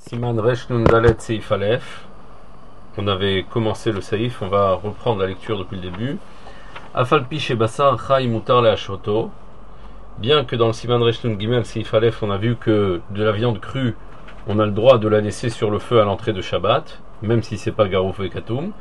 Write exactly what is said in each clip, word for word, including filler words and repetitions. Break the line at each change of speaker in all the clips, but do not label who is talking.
Siman Resh Nun Dalet Seif Aleph. On avait commencé le Seif, on va reprendre la lecture depuis le début. Afalpi chez Bassar Chai Mutar le Hashoto. Bien que dans le Siman Resh Nun Gimel Seif Aleph, on a vu que de la viande crue, on a le droit de la laisser sur le feu à l'entrée de Shabbat, même si c'est pas Garouf et Katoum,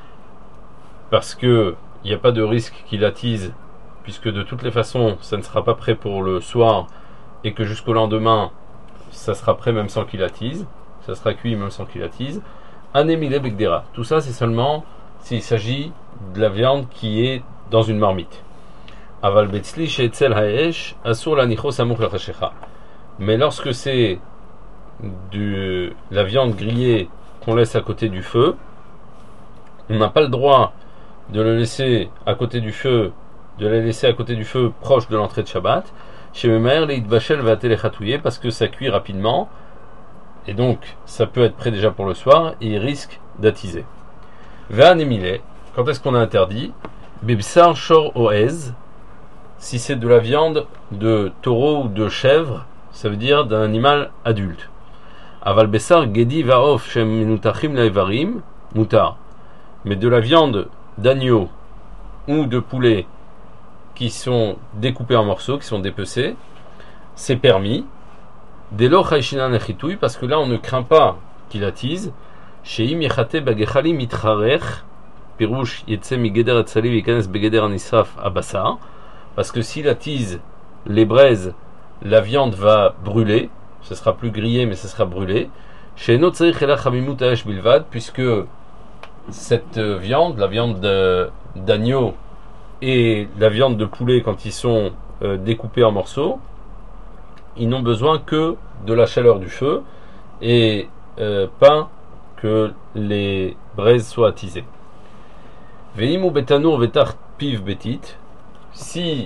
parce que il n'y a pas de risque qu'il attise, puisque de toutes les façons, ça ne sera pas prêt pour le soir, et que jusqu'au lendemain, ça sera prêt même sans qu'il attise, ça sera cuit même sans qu'il attise. Anemile Begdera. Tout ça, c'est seulement s'il s'agit de la viande qui est dans une marmite. Aval Betzli Sheetzel Haesh Asur Lanicho Samuch Lachashecha. Mais lorsque c'est de la viande grillée qu'on laisse à côté du feu, on n'a pas le droit de le laisser à côté du feu, de la laisser à côté du feu proche de l'entrée de Shabbat. Chez Memer, les Idbachel va téléchatouiller parce que ça cuit rapidement et donc ça peut être prêt déjà pour le soir et il risque d'attiser. Va Nemile, quand est-ce qu'on a interdit? Bibsar Shor Oez, si c'est de la viande de taureau ou de chèvre, ça veut dire d'un animal adulte. Aval Bessar Gedi Vaof Shem Minutachim Laivarim, Mutar. Mais de la viande d'agneau ou de poulet qui sont découpés en morceaux, qui sont dépecés, c'est permis. Dès lors, parce que là, on ne craint pas qu'il attise. Sheim yechate bagechali mitrarech, pirouche yetse migeder etzali vikanes begeder anisraf abassa, parce que s'il attise les braises, la viande va brûler. Ce sera plus grillé, mais ce sera brûlé. Chez notre tzarich ela chamimut haesh bilvad, puisque cette viande, la viande d'agneau et la viande de poulet, quand ils sont euh, découpés en morceaux, ils n'ont besoin que de la chaleur du feu et euh, pas que les braises soient attisées. Veimu betanour vetar piv betit. Si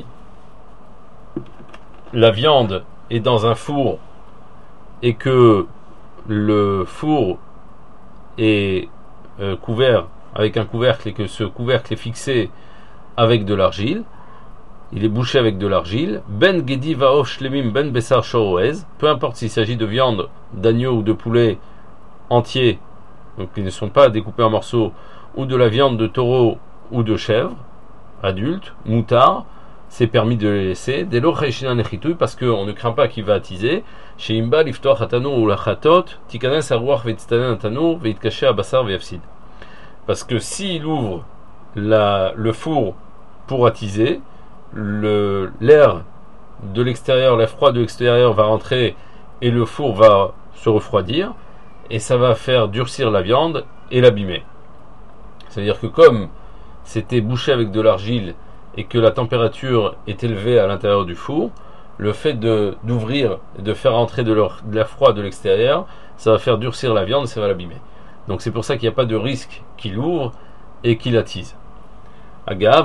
la viande est dans un four et que le four est euh, couvert avec un couvercle et que ce couvercle est fixé avec de l'argile, il est bouché avec de l'argile, ben gedi vaof shlemim ben bessar shoroez, peu importe s'il s'agit de viande d'agneau ou de poulet entier, donc ils ne sont pas découpés en morceaux, ou de la viande de taureau ou de chèvre adulte, moutard, c'est permis de les laisser, dès lors parce qu'on ne craint pas qu'il va attiser, chez imba liftoach atanour ou lachatot, tikanes aruach veitstanen atanour veitkaché abassar veafsid. Parce que s'il ouvre la, le four pour attiser, le, l'air de l'extérieur, l'air froid de l'extérieur va rentrer et le four va se refroidir et ça va faire durcir la viande et l'abîmer. C'est-à-dire que comme c'était bouché avec de l'argile et que la température est élevée à l'intérieur du four, le fait de, d'ouvrir et de faire rentrer de l'air, de l'air froid de l'extérieur, ça va faire durcir la viande et ça va l'abîmer. Donc c'est pour ça qu'il n'y a pas de risque qu'il ouvre et qu'il attise. Il n'y a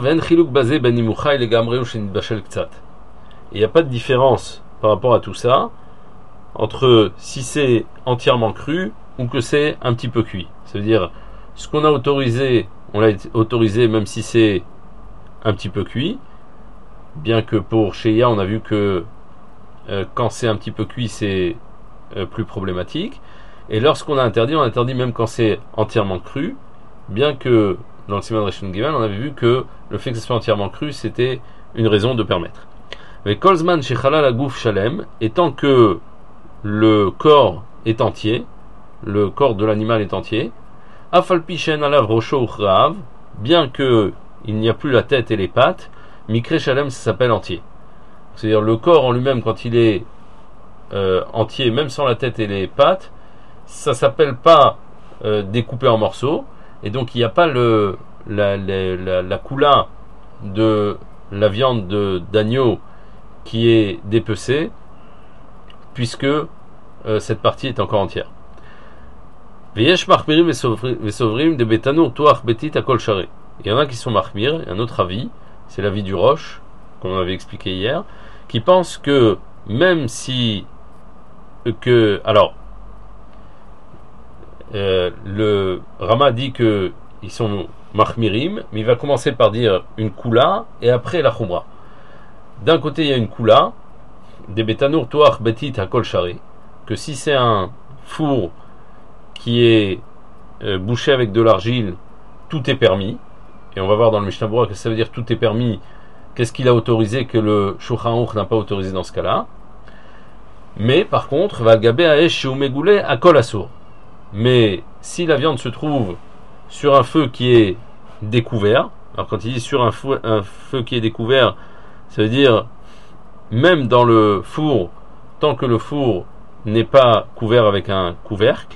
pas de différence par rapport à tout ça entre si c'est entièrement cru ou que c'est un petit peu cuit. Ça veut dire ce qu'on a autorisé, on l'a autorisé même si c'est un petit peu cuit, bien que pour Sheya on a vu que euh, quand c'est un petit peu cuit c'est euh, plus problématique. Et lorsqu'on a interdit, on a interdit même quand c'est entièrement cru, bien que dans le Siman Resh Nun Gimel, on avait vu que le fait que ce soit entièrement cru, c'était une raison de permettre. Mais Kolzman Shechala la Gouf Shalem, et tant que le corps est entier, le corps de l'animal est entier, Afalpi Shen Alav Rosho Uchrav, bien que il n'y a plus la tête et les pattes, Mikre Shalem, ça s'appelle entier. C'est-à-dire le corps en lui-même, quand il est euh, entier, même sans la tête et les pattes, ça s'appelle pas euh, découpé en morceaux. Et donc il n'y a pas le, la, la, la, la coula de la viande de, d'agneau qui est dépecée, puisque euh, cette partie est encore entière. Il y en a qui sont marmir, un autre avis, c'est l'avis du Roche, comme on avait expliqué hier, qui pense que même si que alors Euh, le Rama dit que ils sont mahmirim, mais il va commencer par dire une kula et après la khumra. D'un côté, il y a une kula, des betanour toach betit hakol shari, que si c'est un four qui est euh, bouché avec de l'argile, tout est permis. Et on va voir dans le Mishnah Berurah que ça veut dire tout est permis. Qu'est-ce qu'il a autorisé que le Shulchan Aruch n'a pas autorisé dans ce cas-là? Mais par contre, Valgabé Aesh ou Megoulé à Kol Assour. Mais si la viande se trouve sur un feu qui est découvert, alors quand il dit sur un feu, un feu qui est découvert, ça veut dire même dans le four, tant que le four n'est pas couvert avec un couvercle,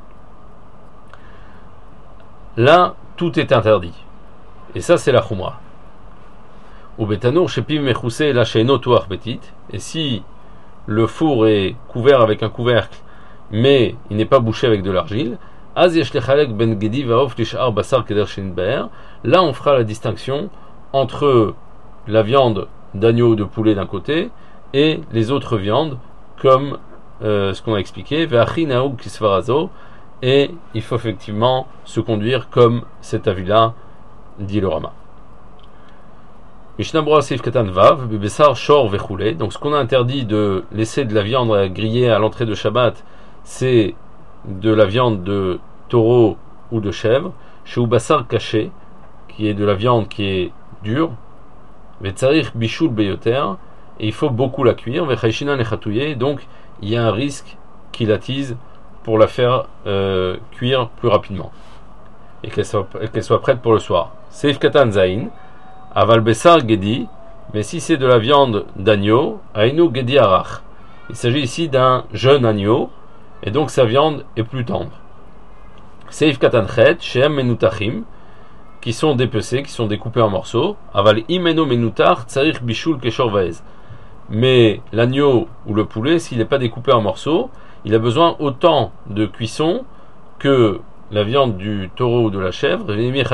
là tout est interdit. Et ça c'est la Khumra. Ou Betanour Shepim Mechoussé la Sheino Touach Betit. Et si le four est couvert avec un couvercle, mais il n'est pas bouché avec de l'argile, là on fera la distinction entre la viande d'agneau ou de poulet d'un côté et les autres viandes comme euh, ce qu'on a expliqué, et il faut effectivement se conduire comme cet avis-là, dit le Rama. Mishnah Berurah Seif Katan Vav, Bebessar Shor Vechoulé. Donc ce qu'on a interdit de laisser de la viande grillée à l'entrée de Shabbat, c'est de la viande de taureau ou de chèvre, chez Ubassar caché, qui est de la viande qui est dure, Vetzarir Bishul Beyoter, et il faut beaucoup la cuire, Vechaishina Nechatouye, donc il y a un risque qu'il attise pour la faire euh, cuire plus rapidement, et qu'elle soit, qu'elle soit prête pour le soir. Seif Katan Zain, Aval Bessar Gedi, mais si c'est de la viande d'agneau, Ainu Gedi Arach. Il s'agit ici d'un jeune agneau, et donc sa viande est plus tendre. Seif Katanchet, Shem Menutachim, qui sont dépecés, qui sont découpés en morceaux. Aval Imeno Menutar, Tsarich Bishul Keshor Vaez. Mais l'agneau ou le poulet, s'il n'est pas découpé en morceaux, il a besoin autant de cuisson que la viande du taureau ou de la chèvre.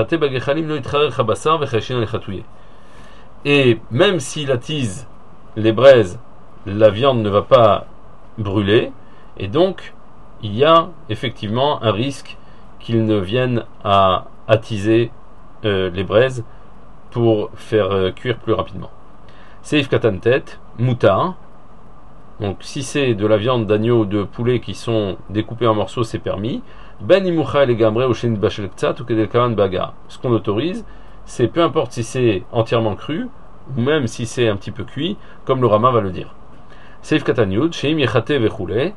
Et même s'il attise les braises, la viande ne va pas brûler, et donc il y a effectivement un risque qu'il ne vienne à attiser euh, les braises pour faire euh, cuire plus rapidement. Seif katantet, moutar. Donc si c'est de la viande d'agneau ou de poulet qui sont découpés en morceaux, c'est permis. Ben imucha le gamre ou shenit bashel ktsat ou kedel kavan baga. Ce qu'on autorise, c'est peu importe si c'est entièrement cru ou même si c'est un petit peu cuit, comme le Rama va le dire. Seif katanyud, sheim yechate vechoule.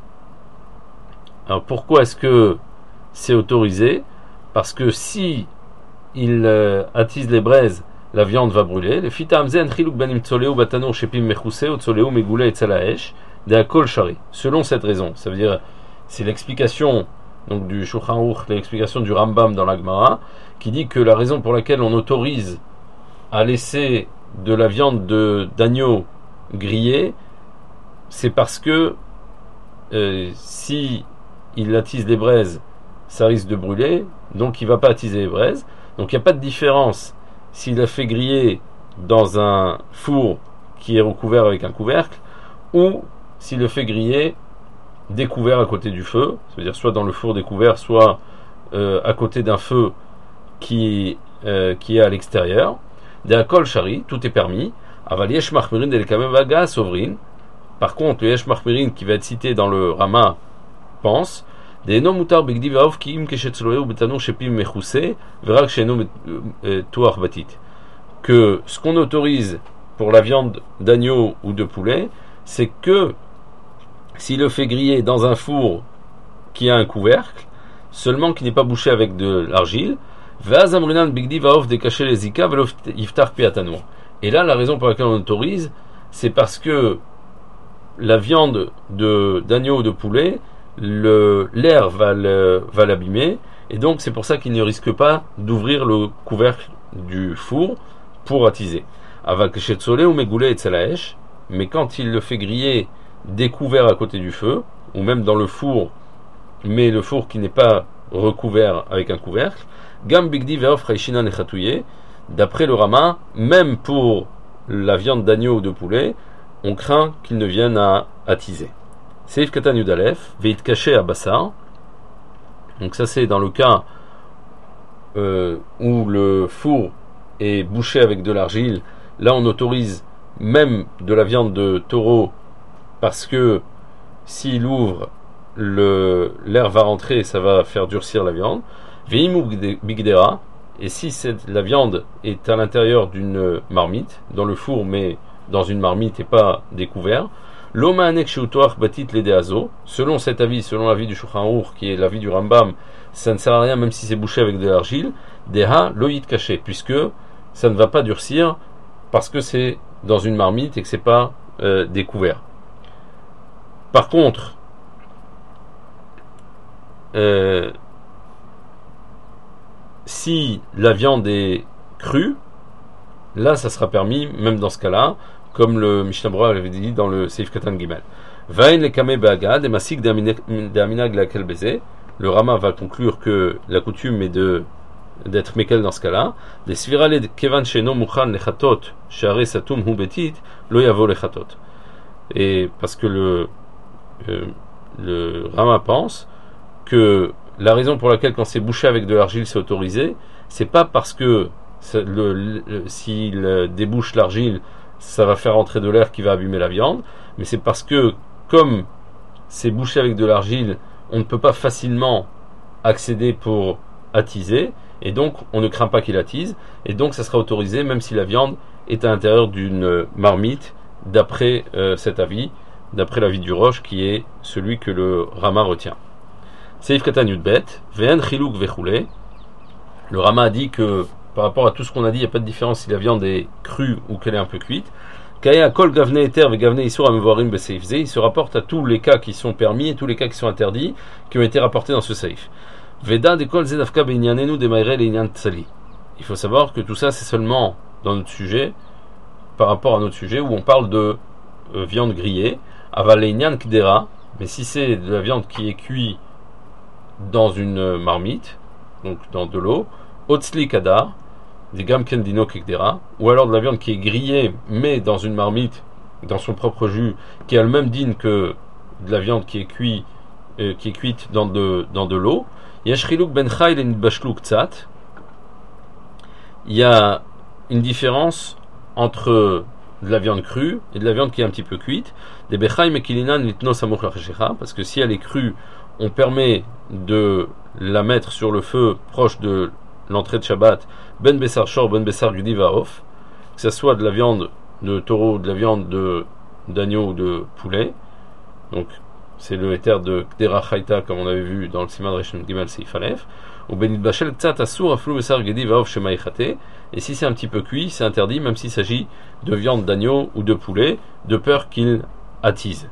Alors pourquoi est-ce que c'est autorisé? Parce que si il euh, attise les braises, la viande va brûler. Le fitamzen chiluk benim tzoleu batanur shepim mechuse ou tzoleu megoule et tzalaesh de akol shari. Selon cette raison, ça veut dire c'est l'explication donc du Shulchan Aruch, l'explication du Rambam dans la Gemara, qui dit que la raison pour laquelle on autorise à laisser de la viande de d'agneau grillée, c'est parce que euh, si il attise les braises, ça risque de brûler, donc il ne va pas attiser les braises. Donc il n'y a pas de différence s'il a fait griller dans un four qui est recouvert avec un couvercle, ou s'il le fait griller découvert à côté du feu, ça veut dire soit dans le four découvert, soit euh, à côté d'un feu qui, euh, qui est à l'extérieur. D'Akol Shari, tout est permis. Aval Yesh Machmirin del Kamem Vaga Sovrin. Par contre, le Yesh Machmirin qui va être cité dans le Rama pense des no mutar bigdi vaov ki im keshetzloe ou betano shepim mechuse verak sheno tuach batit. Que ce qu'on autorise pour la viande d'agneau ou de poulet, c'est que s'il le fait griller dans un four qui a un couvercle, seulement qui n'est pas bouché avec de l'argile, vazamrinan bigdi vaov de cacher les zika velof yiftar piatano. Et là, la raison pour laquelle on autorise, c'est parce que la viande de d'agneau ou de poulet, le, l'air va, le, va l'abîmer, et donc c'est pour ça qu'il ne risque pas d'ouvrir le couvercle du four pour attiser. Ou megoulé et tzalaesh, mais quand il le fait griller découvert à côté du feu, ou même dans le four, mais le four qui n'est pas recouvert avec un couvercle, gam bigdi veof raishina nechatouye, d'après le Rama, même pour la viande d'agneau ou de poulet, on craint qu'il ne vienne à attiser. Seif Katan Yudalef, veit caché à Bassar. Donc ça c'est dans le cas euh, où le four est bouché avec de l'argile. Là on autorise même de la viande de taureau parce que s'il ouvre le, l'air va rentrer et ça va faire durcir la viande. Veimu bigdera, et si cette, la viande est à l'intérieur d'une marmite, dans le four mais dans une marmite et pas découvert, l'oma anek sheutoach batit ledeazo, selon cet avis, selon l'avis du Shulchan Aruch, qui est l'avis du Rambam, ça ne sert à rien même si c'est bouché avec de l'argile, deha loït caché, puisque ça ne va pas durcir parce que c'est dans une marmite et que c'est pas euh, découvert. Par contre, euh, si la viande est crue, là ça sera permis, même dans ce cas-là, comme le Mishnah Berurah l'avait dit dans le Seif Katan Gimel. Vain le kame be'agad et masik d'aminag lakel beze. Le Rama va conclure que la coutume est de d'être mekel dans ce cas-là. Des svirale kevan sheno mukhan lechatot share satum hu betit lo yavo lechatot. Et parce que le euh, le Rama pense que la raison pour laquelle quand c'est bouché avec de l'argile c'est autorisé, c'est pas parce que le, le, s'il débouche l'argile ça va faire entrer de l'air qui va abîmer la viande, mais c'est parce que comme c'est bouché avec de l'argile, on ne peut pas facilement accéder pour attiser, et donc on ne craint pas qu'il attise, et donc ça sera autorisé même si la viande est à l'intérieur d'une marmite, d'après euh, cet avis, d'après l'avis du Roche, qui est celui que le Rama retient. Seif Katan Yudbet, Ve'en Chilouk Vechoulé. Le Rama a dit que par rapport à tout ce qu'on a dit, il n'y a pas de différence si la viande est crue ou qu'elle est un peu cuite. Kaya Kol Gavne Eter ve Gavne Isur Amevorim Beseifze, il se rapporte à tous les cas qui sont permis et tous les cas qui sont interdits, qui ont été rapportés dans ce saif. Veda de Kol Zedafka Beinyanenu de Mayrel et Inyan Tsali. Il faut savoir que tout ça c'est seulement dans notre sujet, par rapport à notre sujet où on parle de euh, viande grillée, Aval Inyan Kdera, mais si c'est de la viande qui est cuite dans une marmite, donc dans de l'eau, Otsli Kadar, des gamken dino kekdera, ou alors de la viande qui est grillée mais dans une marmite, dans son propre jus, qui a le même din que de la viande qui est cuite, euh, qui est cuite dans de dans de l'eau. Yashriluk ben chayl et nitbashluk tzat. Il y a une différence entre de la viande crue et de la viande qui est un petit peu cuite. Des bechai mekilinan litno samuch lacheshecha, parce que si elle est crue, on permet de la mettre sur le feu proche de l'entrée de Shabbat, ben bessar shor, ben bessar gudi vaof, que ce soit de la viande de taureau, de la viande de d'agneau ou de poulet. Donc c'est le éther de Kdera Chayta, comme on avait vu dans le Siman Reshon Gimel Seif Alef, ou benit bachel tzat asur aflu bessar gudi vaof shema ichate. Et si c'est un petit peu cuit, c'est interdit, même s'il s'agit de viande d'agneau ou de poulet, de peur qu'il attise.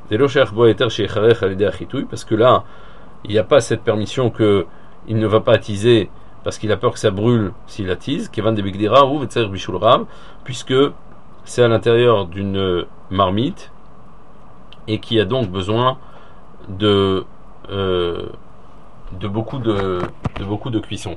Parce que là, il n'y a pas cette permission que il ne va pas attiser parce qu'il a peur que ça brûle s'il attise, puisque c'est à l'intérieur d'une marmite et qui a donc besoin de, euh, de, beaucoup de, de beaucoup de cuisson.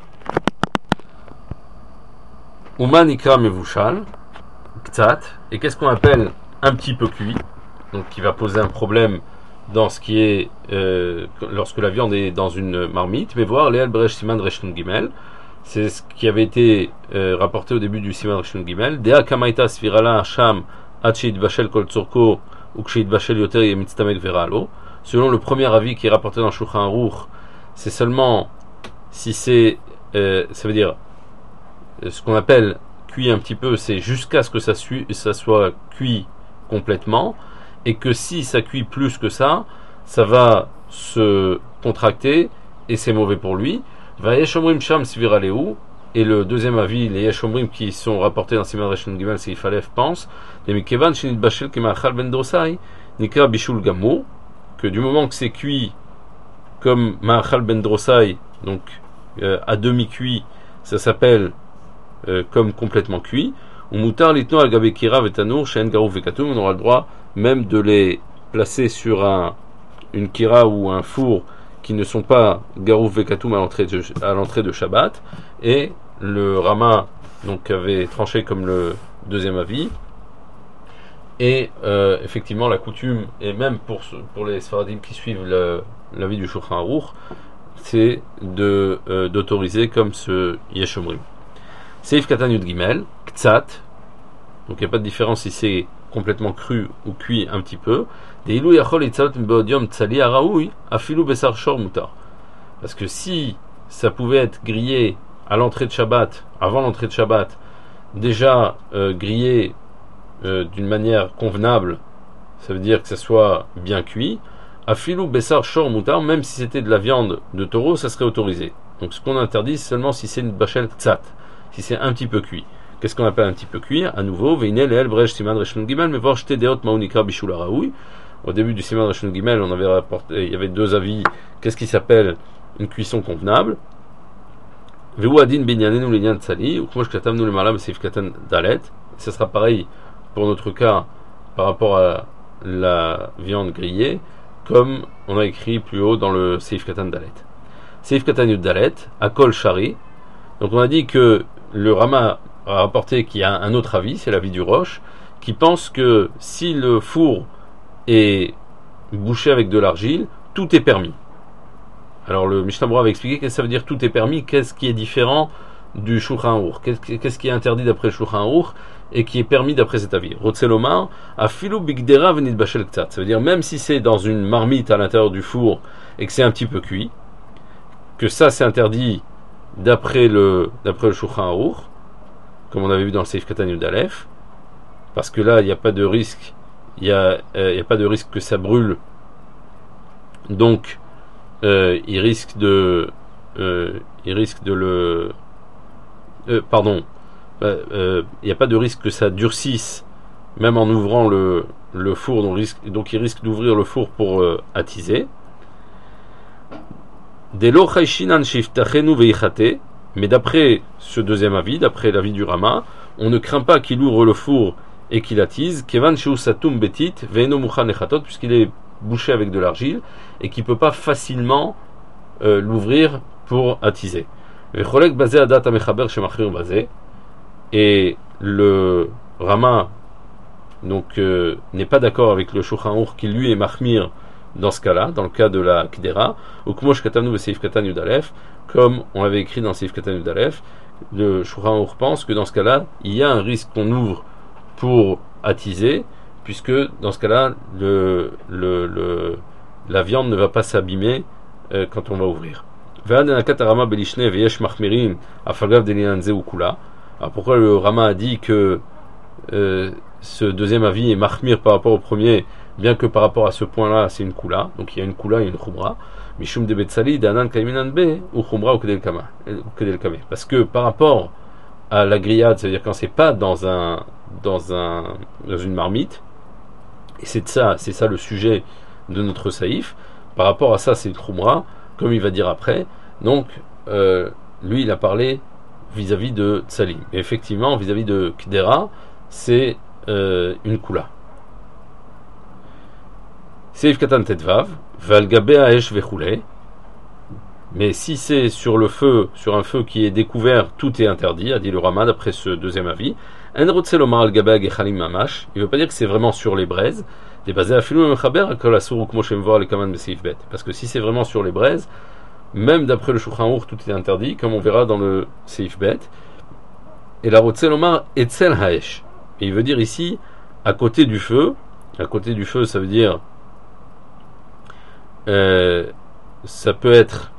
Uman ikra mevushal, ktsat, et qu'est-ce qu'on appelle un petit peu cuit, donc qui va poser un problème dans ce qui est euh, lorsque la viande est dans une marmite. Mais voir Léal Bresh Siman Reshon Gimel, c'est ce qui avait été euh, rapporté au début du Siman Reshon Gimel. Dea Kamaita Svirala Hasham Achid Bashel Kol Tzorko ou Kshid Bashel Yoter Yemitztamek Veralo. Selon le premier avis qui est rapporté dans Shulchan Aruch, c'est seulement si c'est, euh, ça veut dire ce qu'on appelle cuit un petit peu, c'est jusqu'à ce que ça, su- ça soit cuit complètement. Et que si ça cuit plus que ça, ça va se contracter et c'est mauvais pour lui. Vayeshomrim sham sviraleu, et le deuxième avis, les yeshomrim qui sont rapportés dans Siman Reshon Gimel Seif Alef pensent, Mikevan shinit bashel kemachal ben drosai nikra bishul gamur, que du moment que c'est cuit comme machal ben drosai, donc euh, à demi cuit, ça s'appelle euh, comme complètement cuit. Ou mutar litno al gabe kira vetanur shen garou vekatum, on aura le droit même de les placer sur un, une kira ou un four qui ne sont pas garouf vekatum à l'entrée de, à l'entrée de Shabbat. Et le Rama donc avait tranché comme le deuxième avis. Et euh, effectivement la coutume, et même pour, pour les Sfaradim qui suivent le, l'avis du Shulchan Aruch, c'est de, euh, d'autoriser comme ce Yeshomrim. Seif Katan Yud Gimel, Ktsat, donc il n'y a pas de différence si c'est complètement cru ou cuit un petit peu. Parce que si ça pouvait être grillé à l'entrée de Shabbat, avant l'entrée de Shabbat, déjà euh, grillé euh, d'une manière convenable, ça veut dire que ça soit bien cuit. Afilou Bessar Shor Moutar, même si c'était de la viande de taureau, ça serait autorisé. Donc ce qu'on interdit, c'est seulement si c'est une bachel tzat, si c'est un petit peu cuit. Qu'est-ce qu'on appelle un petit peu cuit? À nouveau, Veinel El Brej Siman Reshon Gimel, mais voir jeter Deot Maunikra Bishul Raoui. Au début du Siman Reshon Gimel, on avait rapporté, il y avait deux avis. Qu'est-ce qui s'appelle une cuisson convenable? Veu Adin Binyanenu Linyan Tsali, ou Kmosh Katam Nu Malam Seif Katan Dalet. Ce sera pareil pour notre cas par rapport à la viande grillée, comme on a écrit plus haut dans le Seif Katan Dalet. Seif Katan Yud Dalet, Akol Shari. Donc on a dit que le Rama a rapporté qu'il y a un autre avis, c'est l'avis du Roche, qui pense que si le four est bouché avec de l'argile, tout est permis. Alors le Mishnah Berurah va expliquer qu'est-ce que ça veut dire tout est permis, qu'est-ce qui est différent du Shulchan Aruch, qu'est-ce qui est interdit d'après le Shulchan Aruch et qui est permis d'après cet avis. Rotzelomar, afilu bigdera venit bashel ktsat. Ça veut dire même si c'est dans une marmite à l'intérieur du four et que c'est un petit peu cuit, que ça c'est interdit d'après le d'après le Shulchan Aruch, comme on avait vu dans le Seif Katan Yud Aleph, parce que là il n'y a pas de risque, il y a euh, il y a pas de risque que ça brûle, donc euh, il risque de euh, il risque de le euh, pardon il euh, n'y a pas de risque que ça durcisse même en ouvrant le, le four, donc, risque, donc il risque d'ouvrir le four pour euh, attiser. Mais d'après ce deuxième avis, d'après l'avis du Rama, on ne craint pas qu'il ouvre le four et qu'il attise, puisqu'il est bouché avec de l'argile et qu'il ne peut pas facilement euh, l'ouvrir pour attiser. Et le Rama donc euh, n'est pas d'accord avec le Shulchan Aruch qui lui est mahmir dans ce cas-là, dans le cas de la Kdera, ou Kmosh Katanu ve Seif Katan Yud Aleph, comme on l'avait écrit dans Seif Katan Yud Aleph, le Shulchan Aruch pense que dans ce cas-là, il y a un risque qu'on ouvre pour attiser, puisque dans ce cas-là, le, le, le, la viande ne va pas s'abîmer euh, quand on va ouvrir. Alors pourquoi le Rama a dit que euh, ce deuxième avis est mahmir par rapport au premier, bien que par rapport à ce point-là, c'est une kula, donc il y a une kula et une khumra. Mishum de Betsali, Danan Kaiminan B, ou khumra ou kedel kame. Parce que par rapport à la grillade, c'est-à-dire quand c'est pas dans un, dans un, dans une marmite, et c'est ça, c'est ça le sujet de notre saïf. Par rapport à ça, c'est une khumra, comme il va dire après. Donc, euh, lui, il a parlé vis-à-vis de Tsalim. Et effectivement, vis-à-vis de Kdera, c'est euh, une kula. Seif Katan Tetvav, Valgabe Aesh Vechule. Mais si c'est sur le feu, sur un feu qui est découvert, tout est interdit, a dit le Rama d'après ce deuxième avis. Enrotselomar Al-Gabe Agechalim Mamash. Il ne veut pas dire que c'est vraiment sur les braises. Parce que si c'est vraiment sur les braises, même d'après le Shulchan Aruch, tout est interdit, comme on verra dans le Seif Bet. Et la Rotzelomar Etzel Haesh. Et il veut dire ici, à côté du feu. À côté du feu, ça veut dire, euh, ça peut être,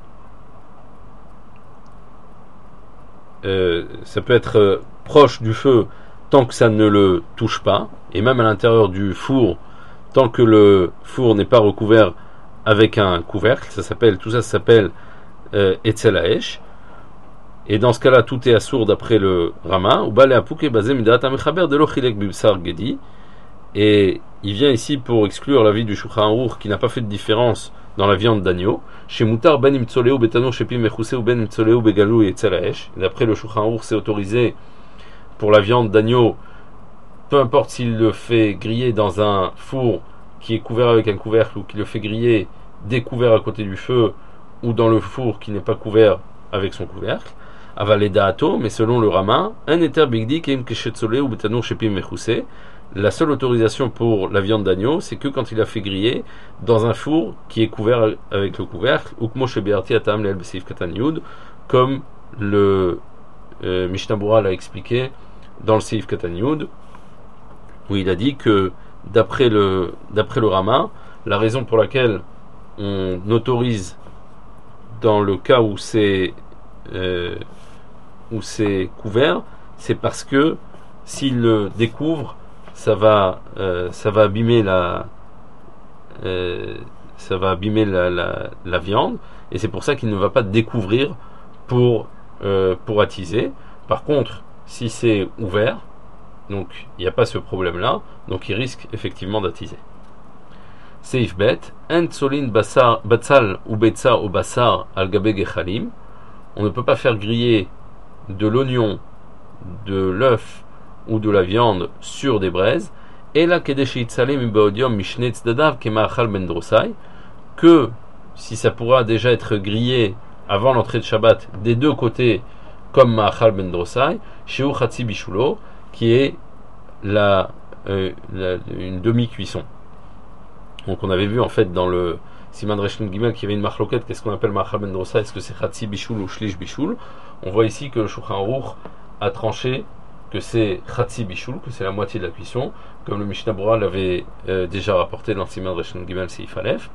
euh, ça peut être euh, proche du feu tant que ça ne le touche pas, et même à l'intérieur du four, tant que le four n'est pas recouvert avec un couvercle. Ça s'appelle, tout ça, ça s'appelle euh, Etzel Haesh. Et dans ce cas-là, tout est assourd d'après le Rama. Et il vient ici pour exclure l'avis du Shulchan Aruch qui n'a pas fait de différence dans la viande d'agneau. Chez Moutar ben imtsoleu betanur shepi mechuse ou ben imtsoleu begalou et Etzel Haesh. D'après le Shulchan Aruch, c'est autorisé pour la viande d'agneau, peu importe s'il le fait griller dans un four qui est couvert avec un couvercle ou qui le fait griller découvert à côté du feu ou dans le four qui n'est pas couvert avec son couvercle. Avalé da'ato, mais selon le Rama, un éter bigdi keim keshetzole ou betanur shepim mechuse. La seule autorisation pour la viande d'agneau, c'est que quand il a fait griller dans un four qui est couvert avec le couvercle, ou kmoshe be'arti atam le'el b'seif katan yud, comme le euh, Mishnah Berurah l'a expliqué dans le Seif Katan Yud, où il a dit que d'après le, d'après le Rama, la raison pour laquelle on autorise dans le cas où c'est euh, où c'est couvert, c'est parce que s'il le découvre, ça va euh, ça va abîmer la euh, ça va abîmer la, la, la viande, et c'est pour ça qu'il ne va pas découvrir pour euh, pour attiser. Par contre, si c'est ouvert, donc il n'y a pas ce problème là, donc il risque effectivement d'attiser. Seif bet, en solin basar batzal ou betza au basar al gabe gechalim. On ne peut pas faire griller de l'oignon, de l'œuf ou de la viande sur des braises. Et la kedeshi tsalim baodium mishne tzadav kemachal ben drosai, que si ça pourra déjà être grillé avant l'entrée de Shabbat des deux côtés comme ma'achal ben drosai, sheu chatzi bishulo, qui est la, euh, la une demi-cuisson. Donc on avait vu en fait dans le Siman Reshin Gimel qu'il y avait une marloquette, qu'est-ce qu'on appelle ma'achal ben drosai, est-ce que c'est chatzi bishul ou shlish bishul? On voit ici que le Shulchan Aruch a tranché que c'est chatzi bishul, que c'est la moitié de la cuisson, comme le Mishnah Berurah l'avait euh, déjà rapporté dans le Siman Reshin Gimel Seif Aleph.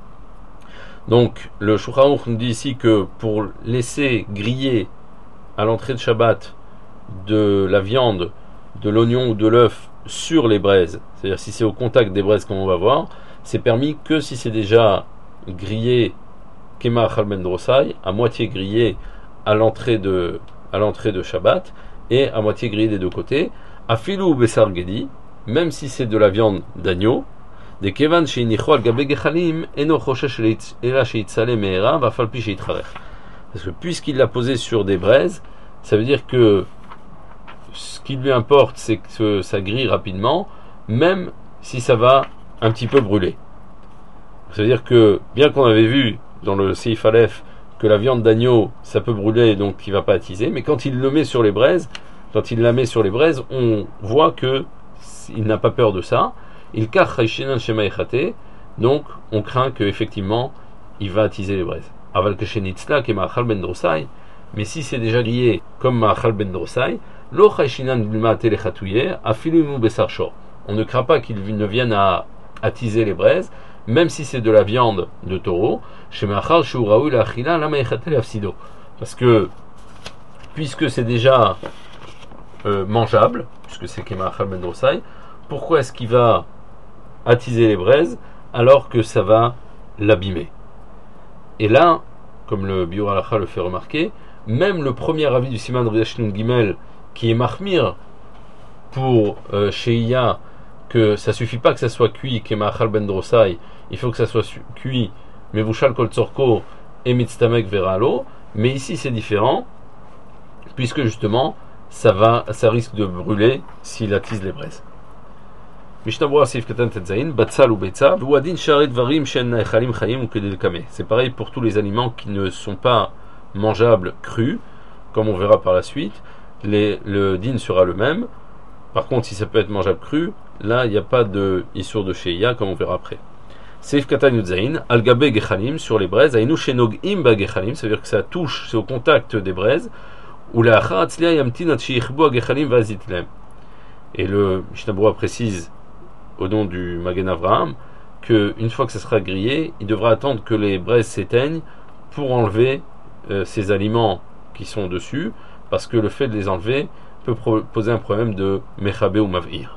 Donc le Shulchan Aruch nous dit ici que pour laisser griller à l'entrée de Shabbat de la viande, de l'oignon ou de l'œuf sur les braises, c'est-à-dire si c'est au contact des braises comme on va voir, c'est permis que si c'est déjà grillé kema achal ben drosai, à moitié grillé à l'entrée de à l'entrée de Shabbat et à moitié grillé des deux côtés, afilu ou besar gedi, même si c'est de la viande d'agneau, des kevan sheinicho al gabe gechalim eno choshesh ela sheitzale meera va falpi sheitcharech. Parce que puisqu'il l'a posé sur des braises, ça veut dire que ce qui lui importe, c'est que ça grille rapidement, même si ça va un petit peu brûler. Ça veut dire que, bien qu'on avait vu dans le Seif Aleph que la viande d'agneau, ça peut brûler, donc il ne va pas attiser, mais quand il le met sur les braises, quand il la met sur les braises, on voit que il n'a pas peur de ça. Il kach chayshinan shema echate, donc on craint qu'effectivement, il va attiser les braises. Aval keshenitzla ke ma'achal ben drosai, mais si c'est déjà lié comme ma'achal ben drosai, lo chayshinan b'ma'ate lechatouye, afilu mu besar shor. On ne craint pas qu'il ne vienne à attiser les braises, même si c'est de la viande de taureau, chez ma'achal shu raoui la'achila lama echate l'afsido. Parce que, puisque c'est déjà euh, mangeable, puisque c'est ke ma'achal ben drosai, pourquoi est-ce qu'il va attiser les braises alors que ça va l'abîmer? Et là, comme le Biur Halacha le fait remarquer, même le premier avis du Siman Reshin Gimel qui est mahmir pour euh, Sheiya, que ça suffit pas que ça soit cuit kema'achal ben drosai, il faut que ça soit su- cuit mevushal kol tzorko et mitztamek veralo, mais ici c'est différent puisque justement ça va, ça risque de brûler s'il attise les braises. Mishnah Berurah Seif Katan Tetzain, Batzal ou Betza, Vouadin Sharet Varim Shen Echalim Chayim ou Kedelkame. C'est pareil pour tous les aliments qui ne sont pas mangeables crus, comme on verra par la suite. Les, le din sera le même. Par contre, si ça peut être mangeable cru, là il n'y a pas de issur de Sheiya, comme on verra après. Seif Katan Yudzain, Al Gabe Gechalim, sur les braises, Ainu Shenog Imba Gechalim, ça veut dire que ça touche, c'est au contact des braises, ou la Acha Atzlia Yamtin Atshichbo Gechalim Vazitlem. Et le Mishnah Berurah précise au nom du Magen Avraham, qu'une fois que ça sera grillé, il devra attendre que les braises s'éteignent pour enlever euh, ces aliments qui sont dessus, parce que le fait de les enlever peut pro- poser un problème de mechabé ou mavir.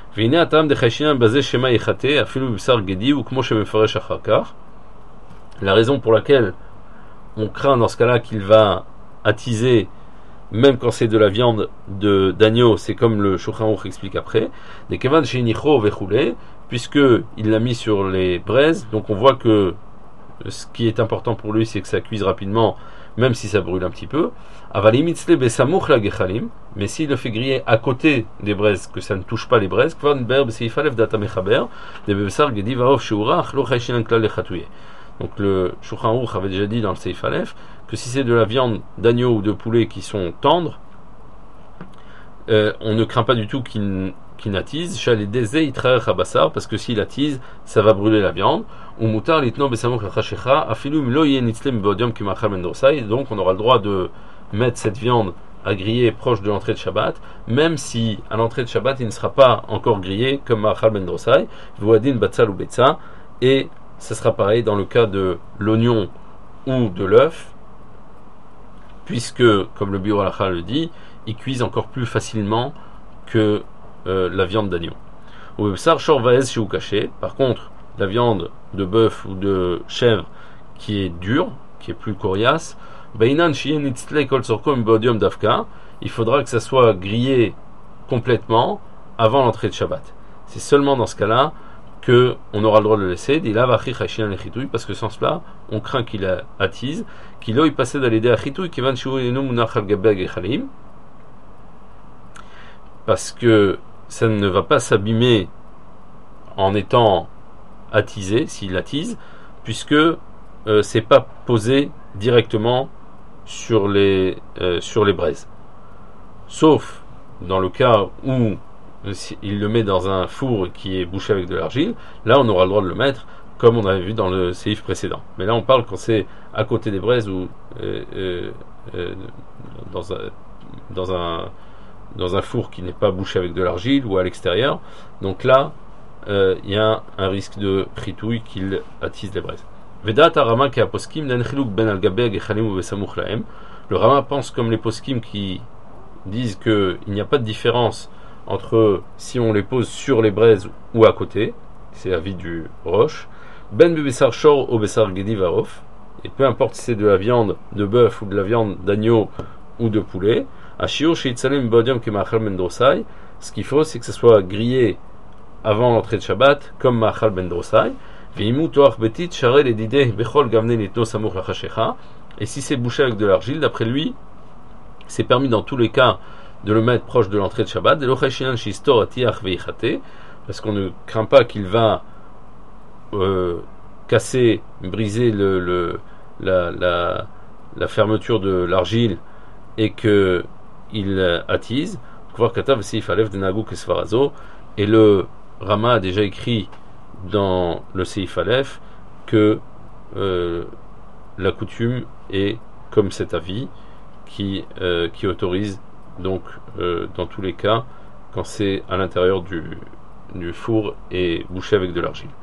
La raison pour laquelle on craint dans ce cas-là qu'il va attiser même quand c'est de la viande de, d'agneau, c'est comme le Shulchan Aruch explique après, des kevan sheinicho vechule, puisque il l'a mis sur les braises, donc on voit que ce qui est important pour lui, c'est que ça cuise rapidement, même si ça brûle un petit peu. Avalimitzle besamuch la gechalim, mais s'il le fait griller à côté des braises, que ça ne touche pas les braises, kvan ber beseif alef data mechaber, de bebesar gedi vaov sheurach lo chayshinan klal lechatouye. Donc le Shulchan Aruch avait déjà dit dans le Seif Aleph que si c'est de la viande d'agneau ou de poulet qui sont tendres, euh, on ne craint pas du tout qu'il, qu'il n'attise, parce que s'il attise, ça va brûler la viande. Donc on aura le droit de mettre cette viande à griller proche de l'entrée de Shabbat, même si à l'entrée de Shabbat il ne sera pas encore grillé comme Ma'achal ben Drosai, V'uadin batzal ou betza, et ce sera pareil dans le cas de l'oignon ou de l'œuf, puisque, comme le Biur Halacha le dit, ils cuisent encore plus facilement que euh, la viande d'agneau. Ou bessar shor vaez chez caché. Par contre, la viande de bœuf ou de chèvre qui est dure, qui est plus coriace, beinan shien itzle kol sorkom bodium dafka, il faudra que ça soit grillé complètement avant l'entrée de Shabbat. C'est seulement dans ce cas-là que on aura le droit de le laisser. Parce que sans cela, on craint qu'il attise, qu'il aille passer dans l'idée achitouy, qui va parce que ça ne va pas s'abîmer en étant attisé, s'il attise, puisque euh, c'est pas posé directement sur les euh, sur les braises. Sauf dans le cas où il le met dans un four qui est bouché avec de l'argile, là on aura le droit de le mettre comme on avait vu dans le séif précédent. Mais là on parle quand c'est à côté des braises ou euh, euh, euh, dans un dans un dans un four qui n'est pas bouché avec de l'argile ou à l'extérieur. Donc là il euh, y a un risque de fritouille qu'il attise les braises. Vedat Rama qui a poskim ben al gabeg echalim ou besamuch lahem. Le Rama pense comme les poskim qui disent qu'il n'y a pas de différence entre si on les pose sur les braises ou à côté, c'est l'avis du Roche. Ben bebessar shor ou bessar gedi varof, et peu importe si c'est de la viande de bœuf ou de la viande d'agneau ou de poulet. Ashio sheitzalem bodium kemachal ben drosai, ce qu'il faut c'est que ce soit grillé avant l'entrée de Shabbat comme machal ben drosai. Veimu toach betit sharel edideh bechol gavne litno samuch lachashecha, et si c'est bouché avec de l'argile, d'après lui, c'est permis dans tous les cas de le mettre proche de l'entrée de Shabbat, parce qu'on ne craint pas qu'il va euh, casser, briser le, le, la, la, la fermeture de l'argile et qu'il attise. Et le Rama a déjà écrit dans le Seif Aleph que euh, la coutume est comme cet avis qui, euh, qui autorise donc euh, dans tous les cas quand c'est à l'intérieur du, du four et bouché avec de l'argile.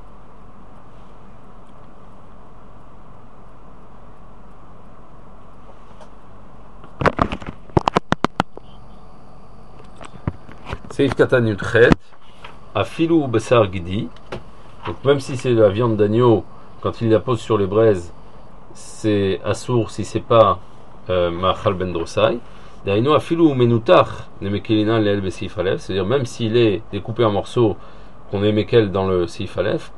Seif Katan Yudchet, Afilu Bessar Gidi, donc même si c'est de la viande d'agneau, quand il la pose sur les braises, c'est assour si c'est pas Ma'achal ben Drosai. C'est-à-dire même s'il est découpé en morceaux qu'on est mekel dans le Seif Aleph,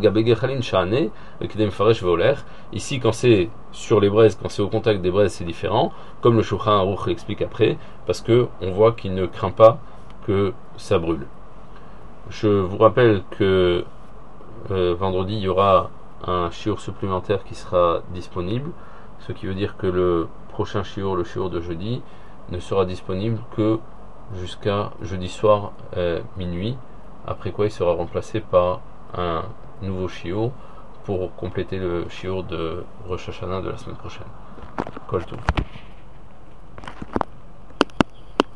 ici quand c'est sur les braises, quand c'est au contact des braises c'est différent, comme le Shulchan Aruch l'explique après, parce que on voit qu'il ne craint pas que ça brûle. Je vous rappelle que euh, vendredi il y aura un shiur supplémentaire qui sera disponible, ce qui veut dire que le prochain shiur, le shiur de jeudi, ne sera disponible que jusqu'à jeudi soir euh, minuit, après quoi il sera remplacé par un nouveau shiur pour compléter le shiur de Rosh Hashanah de la semaine prochaine. Kol Tov.